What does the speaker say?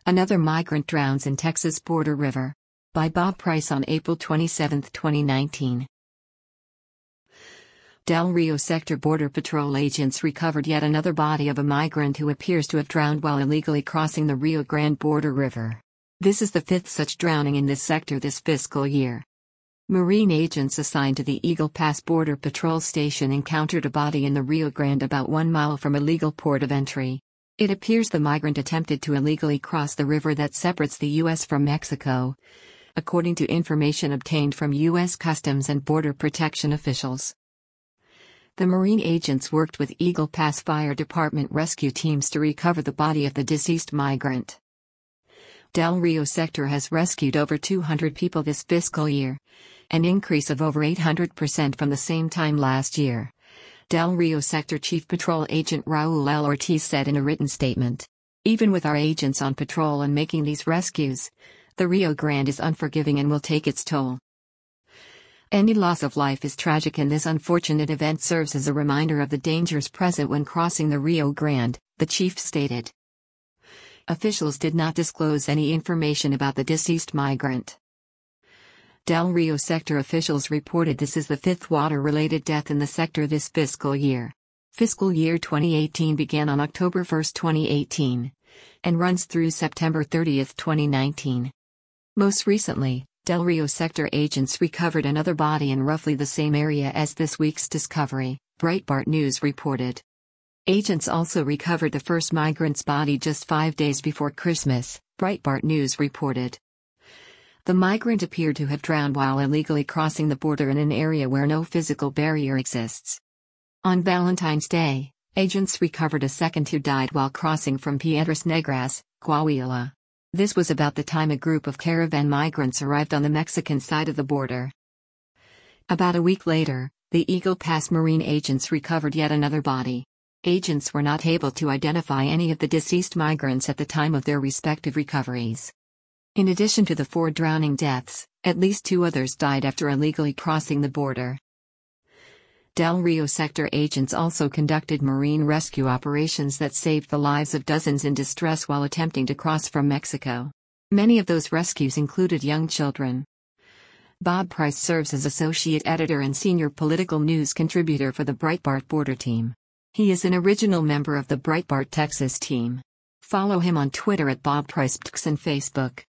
Another migrant drowns in Texas border river. By Bob Price on April 27, 2019. Del Rio Sector Border Patrol agents recovered yet another body of a migrant who appears to have drowned while illegally crossing the Rio Grande border river. This is the fifth such drowning in this sector this fiscal year. Marine agents assigned to the Eagle Pass Border Patrol Station encountered a body in the Rio Grande about 1 mile from a legal port of entry. It appears the migrant attempted to illegally cross the river that separates the U.S. from Mexico, according to information obtained from U.S. Customs and Border Protection officials. The Marine agents worked with Eagle Pass Fire Department rescue teams to recover the body of the deceased migrant. Del Rio Sector has rescued over 200 people this fiscal year, an increase of over 800% from the same time last year. Del Rio Sector Chief Patrol Agent Raul L. Ortiz said in a written statement. Even with our agents on patrol and making these rescues, the Rio Grande is unforgiving and will take its toll. Any loss of life is tragic, and this unfortunate event serves as a reminder of the dangers present when crossing the Rio Grande, the chief stated. Officials did not disclose any information about the deceased migrant. Del Rio Sector officials reported this is the fifth water-related death in the sector this fiscal year. Fiscal year 2018 began on October 1, 2018, and runs through September 30, 2019. Most recently, Del Rio Sector agents recovered another body in roughly the same area as this week's discovery, Breitbart News reported. Agents also recovered the first migrant's body just 5 days before Christmas, Breitbart News reported. The migrant appeared to have drowned while illegally crossing the border in an area where no physical barrier exists. On Valentine's Day, agents recovered a second who died while crossing from Piedras Negras, Coahuila. This was about the time a group of caravan migrants arrived on the Mexican side of the border. About a week later, the Eagle Pass Marine agents recovered yet another body. Agents were not able to identify any of the deceased migrants at the time of their respective recoveries. In addition to the 4 drowning deaths, at least 2 others died after illegally crossing the border. Del Rio Sector agents also conducted marine rescue operations that saved the lives of dozens in distress while attempting to cross from Mexico. Many of those rescues included young children. Bob Price serves as associate editor and senior political news contributor for the Breitbart Border Team. He is an original member of the Breitbart Texas team. Follow him on Twitter at Bob Price and Facebook.